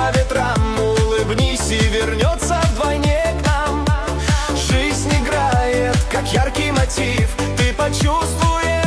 по ветрам, улыбнись и вернется вдвойне к нам. Жизнь играет, как яркий мотив, ты почувствуешь